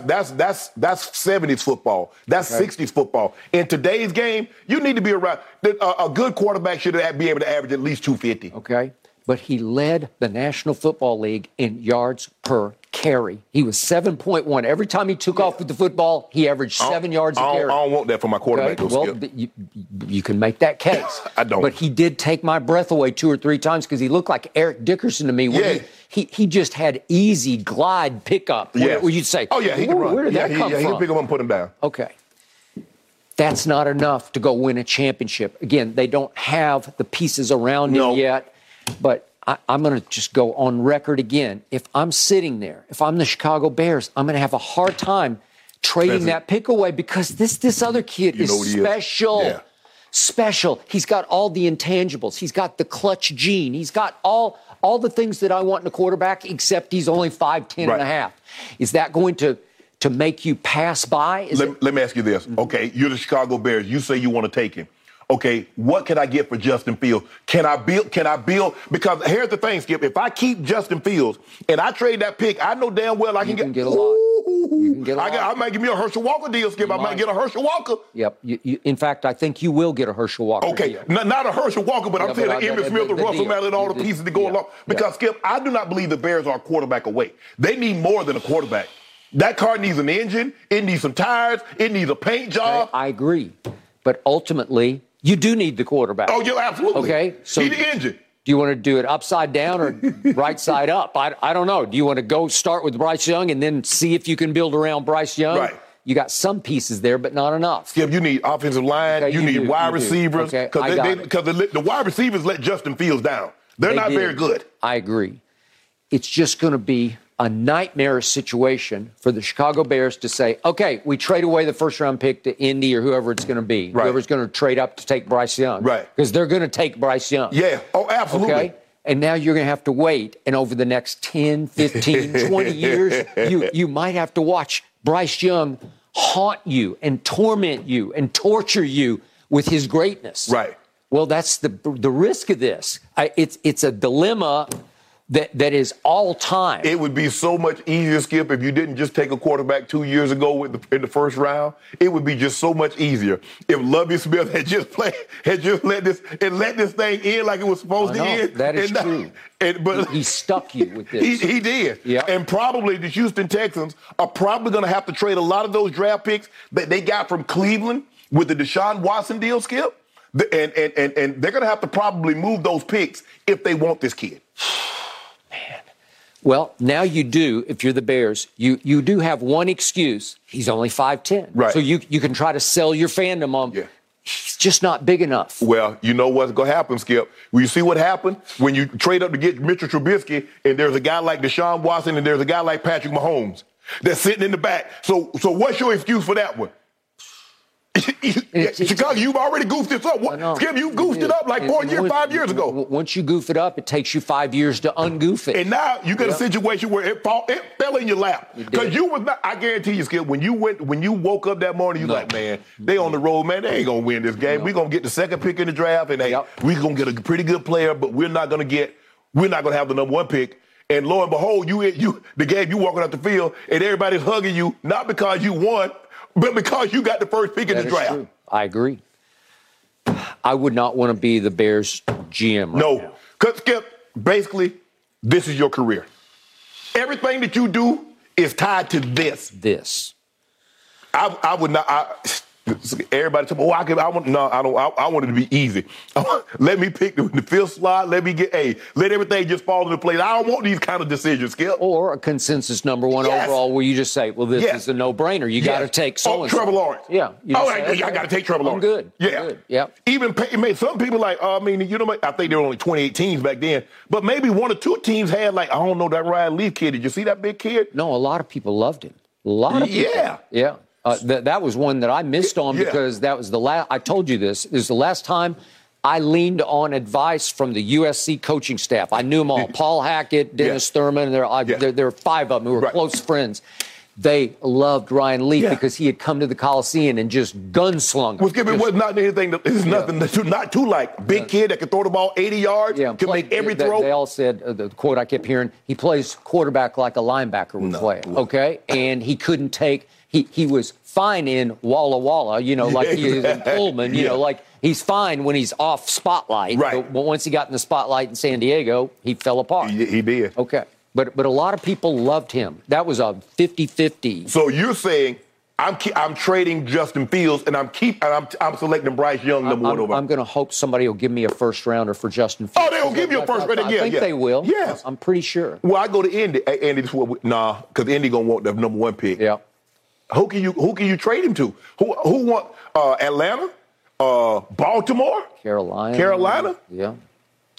70s football. That's 60s football. In today's game, you need to be around. A good quarterback should be able to average at least 250.
Okay. But he led the National Football League in yards per carry. He was 7.1. Every time he took off with the football, he averaged 7 yards a carry.
I don't want that for my quarterback.
Okay? Well, you can make that case.
I don't.
But he did take my breath away 2 or 3 times because he looked like Eric Dickerson to me. He just had easy glide pickup. Where you'd say,
oh, yeah, he can run.
Where did that come from?
He can pick him up and put him down.
Okay. That's not enough to go win a championship. Again, they don't have the pieces around him yet. But I'm going to just go on record again. If I'm sitting there, if I'm the Chicago Bears, I'm going to have a hard time trading that pick away because this other kid is special. Yeah. Special. He's got all the intangibles. He's got the clutch gene. He's got all the things that I want in a quarterback, except he's only 5'10" and a half. Is that going to make you pass by?
Let me ask you this. Okay, you're the Chicago Bears. You say you want to take him. Okay, what can I get for Justin Fields? Can I build? Because here's the thing, Skip. If I keep Justin Fields and I trade that pick, I know damn well I can get
a lot. You can get a lot.
I might give me a Herschel Walker deal, Skip. I might get a Herschel Walker.
Yep. In fact, I think you will get a Herschel Walker deal.
Not a Herschel Walker, but I'm saying Emmitt Smith and Russell Mallett and all the pieces that go along. Because, Skip, I do not believe the Bears are a quarterback away. They need more than a quarterback. That car needs an engine. It needs some tires. It needs a paint job.
I agree. But ultimately, you do need the quarterback.
Oh, yeah, absolutely.
Okay. So
need the engine.
Do you want to do it upside down or right side up? I don't know. Do you want to go start with Bryce Young and then see if you can build around Bryce Young?
Right.
You got some pieces there, but not enough.
Skip, you need offensive line.
Okay,
you need wide receivers.
Because
the wide receivers let Justin Fields down. They're not very good.
I agree. It's just going to be a nightmare situation for the Chicago Bears to say, okay, we trade away the first-round pick to Indy or whoever it's going to be, whoever's going to trade up to take Bryce Young.
Right.
Because they're going to take Bryce Young.
Yeah. Oh, absolutely.
Okay? And now you're going to have to wait, and over the next 10, 15, 20 years, you might have to watch Bryce Young haunt you and torment you and torture you with his greatness.
Right.
Well, that's the risk of this. It's a dilemma that is all time.
It would be so much easier, Skip, if you didn't just take a quarterback 2 years ago in the first round. It would be just so much easier if Lovie Smith had just let this thing in like it was supposed to end.
That is true. But he stuck you with this.
He did.
Yeah.
And probably the Houston Texans are probably going to have to trade a lot of those draft picks that they got from Cleveland with the Deshaun Watson deal, Skip. And they're going to have to probably move those picks if they want this kid.
Well, now you do, if you're the Bears, you do have one excuse. He's only 5'10".
Right.
So you can try to sell your fandom on he's just not big enough.
Well, you know what's going to happen, Skip? Will you see what happened when you trade up to get Mitchell Trubisky and there's a guy like Deshaun Watson and there's a guy like Patrick Mahomes that's sitting in the back? So what's your excuse for that one? Chicago, you've already goofed this up. Skip, you goofed it up like 5 years ago.
Once you goof it up, it takes you 5 years to ungoof it.
And now you got a situation where it fell in your lap. Because you was not, I guarantee you, Skip, when you woke up that morning, you like, man, they on the road, man, they ain't going to win this game. We're going to get the second pick in the draft, and we're going to get a pretty good player, but we're not going to have the number one pick. And lo and behold, the game you walking out the field, and everybody's hugging you, not because you won, but because you got the first pick in the draft.
True. I agree. I would not want to be the Bears GM right now.
Because, Skip, basically, this is your career. Everything that you do is tied to this. I would not. Everybody tell me, I want it to be easy. Let me pick the fifth slot. Let everything just fall into place. I don't want these kind of decisions, Skip.
Or a consensus number one overall where you just say, well, this is a no-brainer. You got to take so-and-so.
Trevor Lawrence.
Yeah.
I got to take Trevor Lawrence.
I'm good.
Yeah.
Good. Yep.
Even some people I think there were only 28 teams back then, but maybe one or two teams had I don't know, that Ryan Leaf kid. Did you see that big kid?
No, a lot of people loved him. A lot of people. Yeah. That was one that I missed on because that was the last. I told you this. This is the last time I leaned on advice from the USC coaching staff. I knew them all: Paul Hackett, Dennis Thurman. There are five of them who were close friends. They loved Ryan Leaf because he had come to the Coliseum and just gunslung.
It was not anything. It's nothing not too like big kid that can throw the ball 80 yards. Can make every throw.
They all said the quote I kept hearing: he plays quarterback like a linebacker would play. Okay, and he couldn't take. He was fine in Walla Walla, like he is in Pullman, like he's fine when he's off spotlight.
Right.
But once he got in the spotlight in San Diego, he fell apart.
He did.
Okay. But a lot of people loved him. That was a 50-50.
So you're saying I'm trading Justin Fields and I'm selecting Bryce Young number one over.
I'm going to hope somebody will give me a first rounder for Justin Fields.
Oh, they'll give you a first rounder.
I think they will.
Yes.
I'm pretty sure.
Well, I go to Indy. Indy, because Indy gonna want the number one pick.
Yeah.
Who can you trade him to? Who want Atlanta? Baltimore?
Carolina?
Yeah.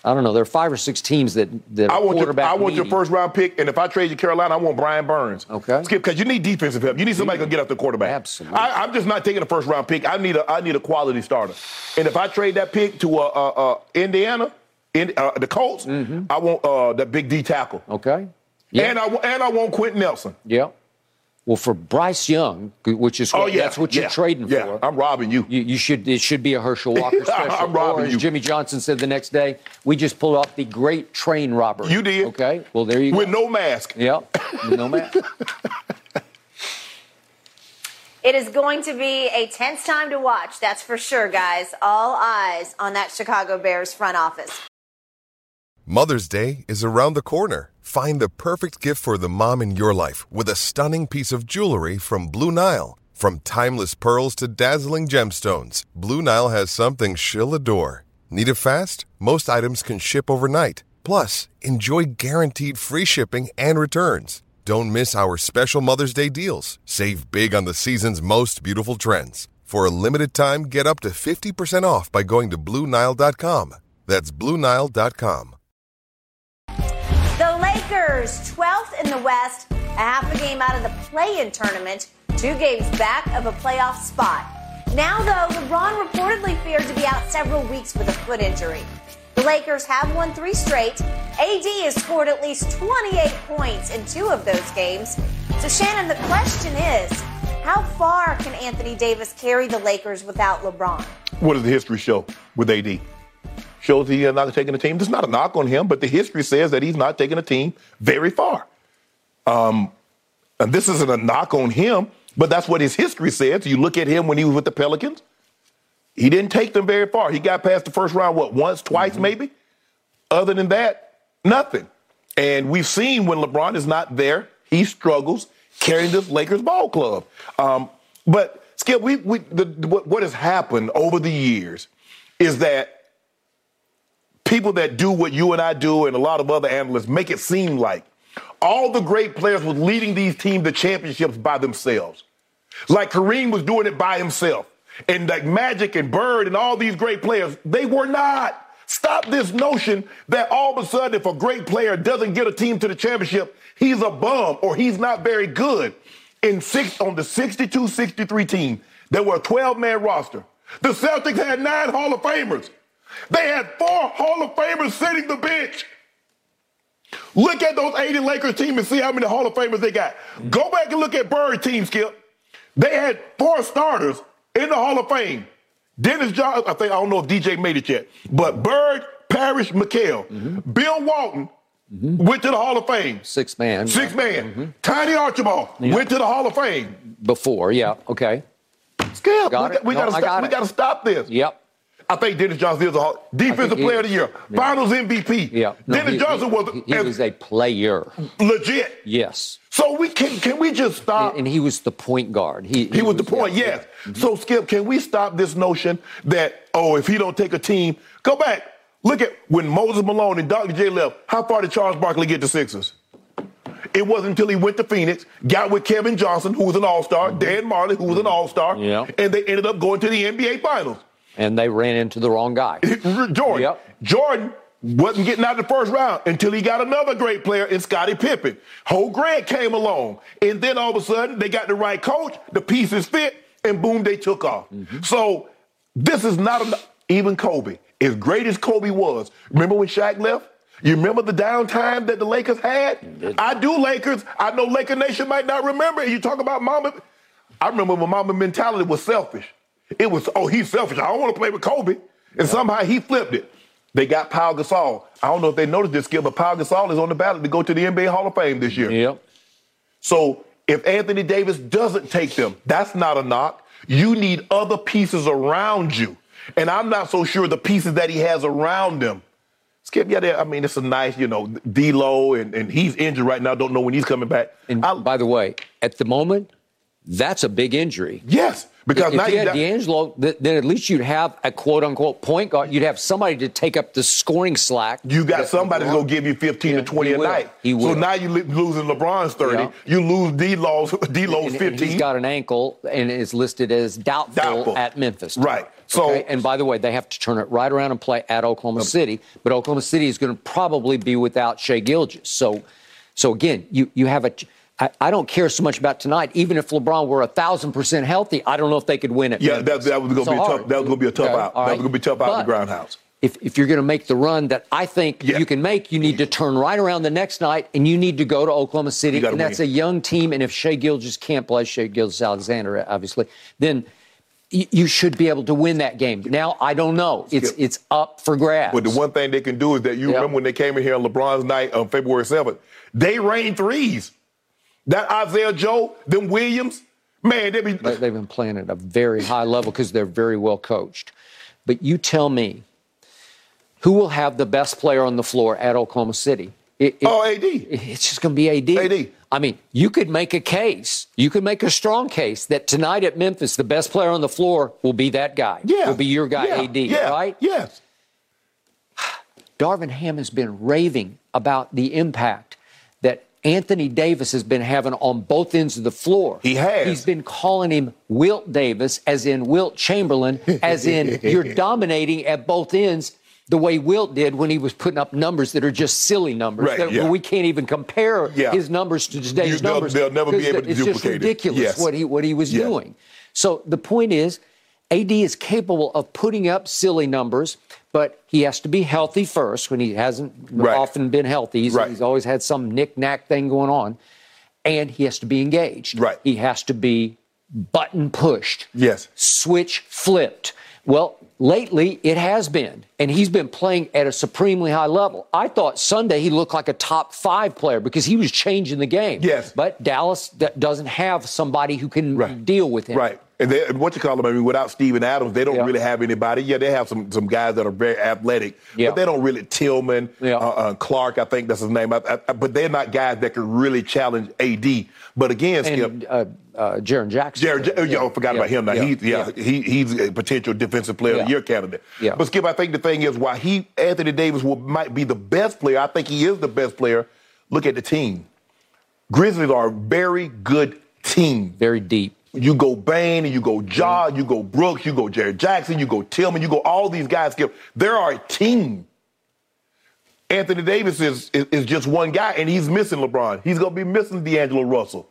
I don't know. There are 5 or 6 teams that
I want
quarterback
your first round pick, and if I trade you Carolina, I want Brian Burns.
Okay.
Skip, because you need defensive help. You need somebody who can get up the quarterback.
Absolutely.
I'm just not taking a first round pick. I need a quality starter. And if I trade that pick to Indiana, the Colts, I want that big D tackle.
Okay. Yeah.
And I want Quentin Nelson.
Yeah. Well, for Bryce Young, which is that's what you're trading for.
I'm robbing you.
It should be a Herschel Walker special.
I'm robbing
or as
you.
Jimmy Johnson said the next day, we just pulled off the great train robbery.
You did.
Okay. Well, there you go.
With no mask.
Yeah. With no mask.
It is going to be a tense time to watch, that's for sure, guys. All eyes on that Chicago Bears front office.
Mother's Day is around the corner. Find the perfect gift for the mom in your life with a stunning piece of jewelry from Blue Nile. From timeless pearls to dazzling gemstones, Blue Nile has something she'll adore. Need it fast? Most items can ship overnight. Plus, enjoy guaranteed free shipping and returns. Don't miss our special Mother's Day deals. Save big on the season's most beautiful trends. For a limited time, get up to 50% off by going to BlueNile.com. That's BlueNile.com.
The Lakers, 12th in the West, a half a game out of the play-in tournament, 2 games back of a playoff spot. Now, though, LeBron reportedly feared to be out several weeks with a foot injury. The Lakers have won 3 straight. AD has scored at least 28 points in 2 of those games. So, Shannon, the question is, how far can Anthony Davis carry the Lakers without LeBron?
What does the history show with AD? Shows he is not taking a team. This is not a knock on him, but the history says that he's not taking a team very far. And this isn't a knock on him, but that's what his history says. You look at him when he was with the Pelicans. He didn't take them very far. He got past the first round, once, twice, maybe? Other than that, nothing. And we've seen when LeBron is not there, he struggles carrying this Lakers ball club. But, Skip, what has happened over the years is that people that do what you and I do and a lot of other analysts make it seem like all the great players were leading these teams to championships by themselves. Like Kareem was doing it by himself. And like Magic and Bird and all these great players, they were not. Stop this notion that all of a sudden if a great player doesn't get a team to the championship, he's a bum or he's not very good. On the 62-63 team, there were a 12-man roster. The Celtics had 9 Hall of Famers. They had 4 Hall of Famers sitting the bench. Look at those 80 Lakers team and see how many Hall of Famers they got. Go back and look at Bird team, Skip. They had 4 starters in the Hall of Fame. Dennis Johnson, I don't know if DJ made it yet, but Bird, Parrish, McHale. Bill Walton went to the Hall of Fame.
6 man.
6 man. Tiny Archibald went to the Hall of Fame.
Before, yeah, okay.
Skip, we got to stop this.
Yep.
I think Dennis Johnson is a defensive player of the year. Finals MVP.
Yeah. No,
Dennis Johnson was
a player.
Legit.
Yes.
So can we just stop?
And he was the point guard. He
was the point, yes. So, Skip, can we stop this notion that, if he don't take a team, go back. Look at when Moses Malone and Dr. J left, how far did Charles Barkley get the Sixers? It wasn't until he went to Phoenix, got with Kevin Johnson, who was an all-star, Dan Marley, who was an all-star, and they ended up going to the NBA Finals.
And they ran into the wrong guy.
Jordan.
Yep.
Jordan wasn't getting out of the first round until he got another great player in Scottie Pippen. Ho Grant came along. And then all of a sudden, they got the right coach, the pieces fit, and boom, they took off. So this is not even Kobe. As great as Kobe was, remember when Shaq left? You remember the downtime that the Lakers had? I do, Lakers. I know Laker Nation might not remember. You talk about Mamba. I remember when Mamba mentality was selfish. It was, he's selfish. I don't want to play with Kobe. And somehow he flipped it. They got Pau Gasol. I don't know if they noticed this, Skip, but Pau Gasol is on the ballot to go to the NBA Hall of Fame this year.
Yep.
So if Anthony Davis doesn't take them, that's not a knock. You need other pieces around you. And I'm not so sure the pieces that he has around him. Skip, it's a nice, D-Lo, and he's injured right now. Don't know when he's coming back.
And by the way, at the moment, that's a big injury.
Yes. Because
if
now
you had D'Angelo, then at least you'd have a quote-unquote point guard. You'd have somebody to take up the scoring slack.
You got somebody that's going to give you 15 to 20 a night.
He will.
So now you're losing LeBron's 30. Yeah. You lose D-Low's 15.
And he's got an ankle and is listed as doubtful. At Memphis.
Right. So,
okay? And by the way, they have to turn it right around and play at Oklahoma City. But Oklahoma City is going to probably be without Shai Gilgeous. So again, you have a – I don't care so much about tonight. Even if LeBron were 1,000% healthy, I don't know if they could win it.
Yeah, that was going to be tough. That was going to be a tough out. Right. That was going to be tough out in the Groundhouse.
If you're going to make the run that I think you can make, you need to turn right around the next night, and you need to go to Oklahoma City, and that's a young team. And if Shai Gilgeous can't play, Shai Gilgeous-Alexander, obviously, then you should be able to win that game. Now, I don't know. It's up for grabs.
But the one thing they can do is that you remember when they came in here on LeBron's night on February 7th, they rained threes. That Isaiah Joe, them Williams, man, they've
been playing at a very high level because they're very well coached. But you tell me, who will have the best player on the floor at Oklahoma City?
AD.
It's just going to be AD. I mean, you could make a case. You could make a strong case that tonight at Memphis, the best player on the floor will be that guy.
Yeah.
Will be your guy, AD, right?
Yes.
Darvin Ham has been raving about the impact that Anthony Davis has been having on both ends of the floor.
He has.
He's been calling him Wilt Davis, as in Wilt Chamberlain, as in you're dominating at both ends the way Wilt did when he was putting up numbers that are just silly numbers.
Right,
we can't even compare his numbers to today's numbers.
They'll never be able to duplicate it.
It's just ridiculous what he was doing. So the point is, AD is capable of putting up silly numbers, but he has to be healthy first when he hasn't often been healthy. He's always had some knick-knack thing going on. And he has to be engaged.
Right.
He has to be button pushed.
Yes.
Switch flipped. Well, lately it has been, and he's been playing at a supremely high level. I thought Sunday he looked like a top 5 player because he was changing the game.
Yes.
But Dallas doesn't have somebody who can deal with him.
Right. And without Steven Adams, they don't really have anybody. Yeah, they have some guys that are very athletic, but they don't really. Tillman, Clark, I think that's his name. But they're not guys that can really challenge AD. But again,
Jaren Jackson.
Forgot about him now. He's a potential defensive player of the year candidate.
Yeah.
But Skip, I think the thing is, while Anthony Davis might be the best player, I think he is the best player. Look at the team. Grizzlies are a very good team.
Very deep.
You go Bane, and you go Ja, you go Brooks, you go Jared Jackson, you go Tillman, you go all these guys. There are a team. Anthony Davis is just one guy, and he's missing LeBron. He's going to be missing D'Angelo Russell.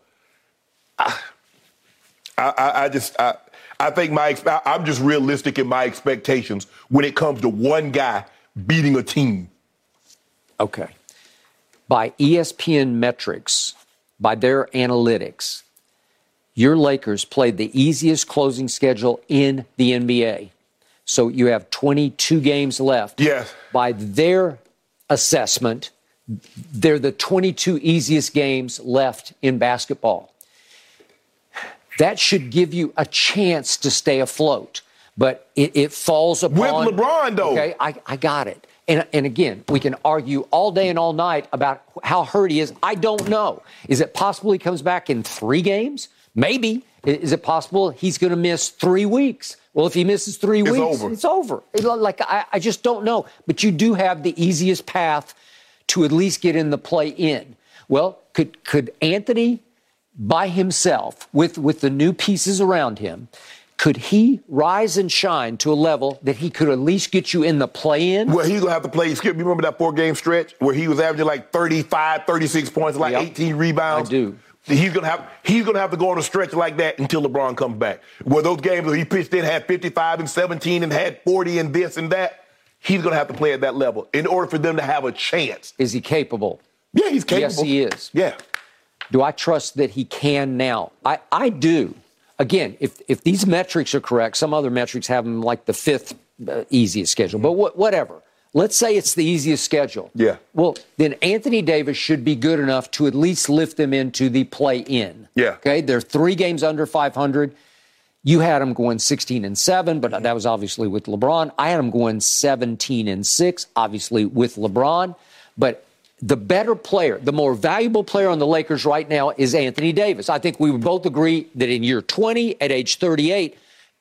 I think I'm just realistic in my expectations when it comes to one guy beating a team.
Okay. By ESPN metrics, by their analytics, your Lakers played the easiest closing schedule in the NBA. So you have 22 games left.
Yes.
By their assessment, they're the 22 easiest games left in basketball. That should give you a chance to stay afloat. But it falls upon...
With LeBron, though.
Okay, I got it. And again, we can argue all day and all night about how hurt he is. I don't know. Is it possible he comes back in 3 games? Maybe. Is it possible he's going to miss 3 weeks? Well, if he misses 3 weeks, it's over. I just don't know. But you do have the easiest path to at least get in the play-in. Well, could Anthony, by himself, with the new pieces around him, could he rise and shine to a level that he could at least get you in the play-in?
Well, he's going to have to play. Skip, you remember that 4-game stretch where he was averaging like 35, 36 points, 18 rebounds?
I do.
He's gonna have to go on a stretch like that until LeBron comes back. Where those games where he pitched in, had 55 and 17 and had 40 and this and that, he's gonna have to play at that level in order for them to have a chance.
Is he capable?
Yeah, he's capable.
Yes, he is.
Yeah.
Do I trust that he can now? I do. Again, if these metrics are correct, some other metrics have him like the 5th easiest schedule, but whatever. Let's say it's the easiest schedule.
Yeah.
Well, then Anthony Davis should be good enough to at least lift them into the play-in.
Yeah.
Okay, they're 3 games under 500. You had them going 16-7, but that was obviously with LeBron. I had them going 17-6, obviously with LeBron. But the better player, the more valuable player on the Lakers right now is Anthony Davis. I think we would both agree that in year 20, at age 38,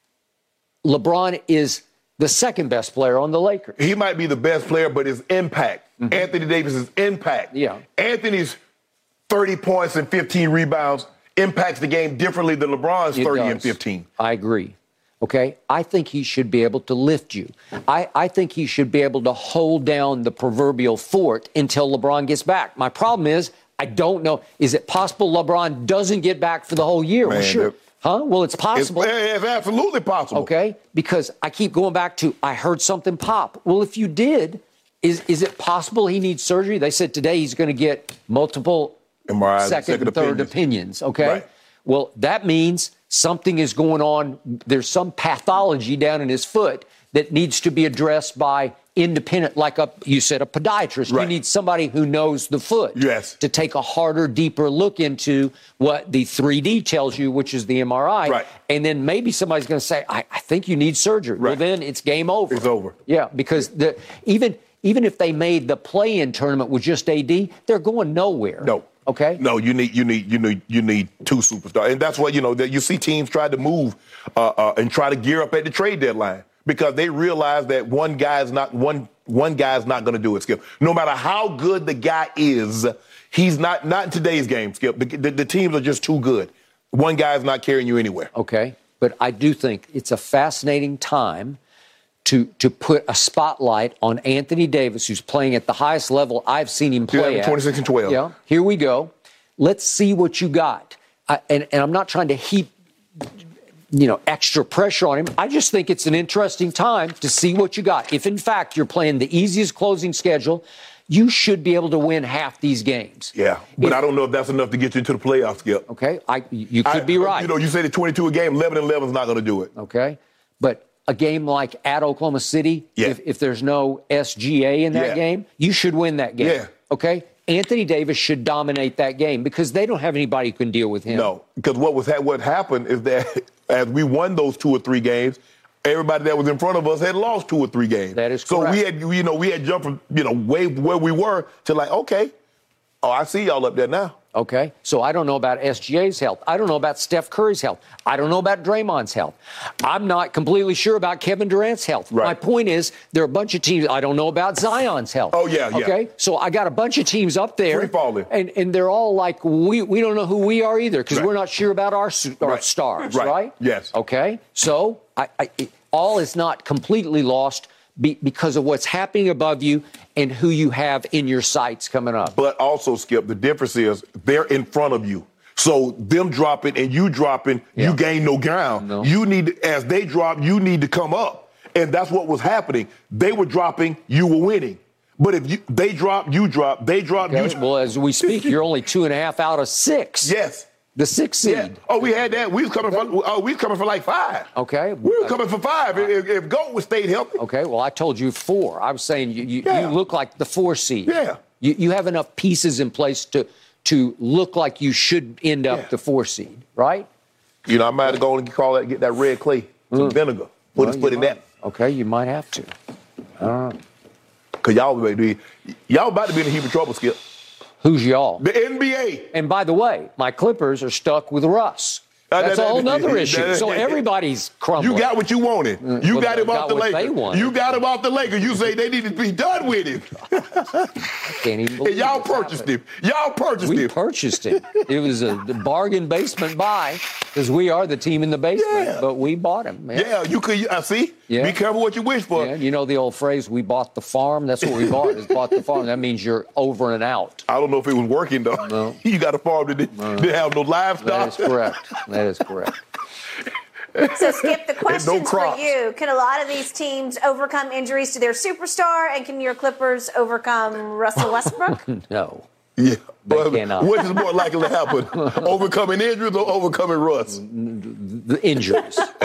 LeBron is the second best player on the Lakers.
He might be the best player, but his impact, Anthony Davis's impact.
Yeah.
Anthony's 30 points and 15 rebounds impacts the game differently than LeBron's 30 and 15.
I agree. Okay? I think he should be able to lift you. I think he should be able to hold down the proverbial fort until LeBron gets back. My problem is, I don't know. Is it possible LeBron doesn't get back for the whole year?
Man,
well, sure. Huh? Well, it's possible.
It's absolutely possible.
Okay? Because I keep going back to, I heard something pop. Well, if you did, is it possible he needs surgery? They said today he's going to get multiple
MRIs,
second and third opinions. Okay?
Right.
Well, that means something is going on. There's some pathology down in his foot that needs to be addressed by independent, like you said, a podiatrist.
Right.
You need somebody who knows the foot to take a harder, deeper look into what the 3D tells you, which is the MRI.
Right.
And then maybe somebody's going to say, I think you need surgery.
Right.
Well, then it's game over.
It's over.
Yeah, because even if they made the play-in tournament with just AD, they're going nowhere.
No.
Okay.
No, you need two superstars, and that's what that you see teams try to move and try to gear up at the trade deadline because they realize that one guy's not going to do it. Skip, no matter how good the guy is, he's not in today's game. Skip, the teams are just too good. One guy's not carrying you anywhere.
Okay, but I do think it's a fascinating time to put a spotlight on Anthony Davis, who's playing at the highest level I've seen him play at.
26 and 12.
Yeah, here we go. Let's see what you got. And I'm not trying to heap, extra pressure on him. I just think it's an interesting time to see what you got. If, in fact, you're playing the easiest closing schedule, you should be able to win half these games.
Yeah, but I don't know if that's enough to get you into the playoffs, Skip.
Okay, you could be right.
You say the 22 a game, 11-11 is not going to do it.
Okay, but a game like at Oklahoma City, if there's no SGA in that game, you should win that game.
Yeah.
Okay? Anthony Davis should dominate that game because they don't have anybody who can deal with him.
No, because what happened is that as we won those 2 or 3 games, everybody that was in front of us had lost 2 or 3 games.
That is
correct.
correct.
So we had jumped from way where we were to like, okay, I see y'all up there now.
Okay, so I don't know about SGA's health. I don't know about Steph Curry's health. I don't know about Draymond's health. I'm not completely sure about Kevin Durant's health.
Right.
My point is there are a bunch of teams. I don't know about Zion's health.
Oh, yeah.
Okay, so I got a bunch of teams up there.
Free falling.
And they're all like, we don't know who we are either because we're not sure about our stars, right?
Yes.
Okay, so all is not completely lost because of what's happening above you and who you have in your sights coming up.
But also, Skip, the difference is they're in front of you. So them dropping and you dropping, you gain no ground.
No.
You need, as they drop, you need to come up. And that's what was happening. They were dropping, you were winning. But if they drop, you drop. They drop, you drop.
Well, as we speak, you're only 2.5 out of 6.
Yes.
The 6th seed.
Yeah. Oh, we had that. We was coming for like 5.
Okay.
We were coming for 5 if Goat was stayed healthy.
Okay. Well, I told you 4. I was saying you look like the 4 seed.
Yeah.
You have enough pieces in place to look like you should end up the 4 seed, right?
I might have to go and get that red clay, some vinegar, put in that.
Okay, you might have to.
Because y'all about to be in a heap of trouble, Skip.
Who's y'all?
The NBA.
And by the way, my Clippers are stuck with Russ. That's a whole other issue. So everybody's crumbling.
You got what you wanted. You got him off the
what they
Lakers.
wanted.
You got him off the Lakers. You say they need to be done with him.
I can't even believe
And y'all
this
purchased
happened.
him. Y'all purchased him.
We purchased him. It was a bargain basement buy because we are the team in the basement, but we bought him. Man.
Yeah, you could. See?
Yeah.
Be careful what you wish for.
Yeah, you know the old phrase, we bought the farm? That's what we bought, is bought the farm. That means you're over and out.
I don't know if it was working, though.
No.
You got a farm that didn't have no livestock.
That is correct. That is correct.
So, Skip, the question's for
crops.
you. Can a lot of these teams overcome injuries to their superstar, and can your Clippers overcome Russell Westbrook?
No.
Yeah,
They cannot.
What is more likely to happen? Overcoming injuries or overcoming Russ?
The injuries.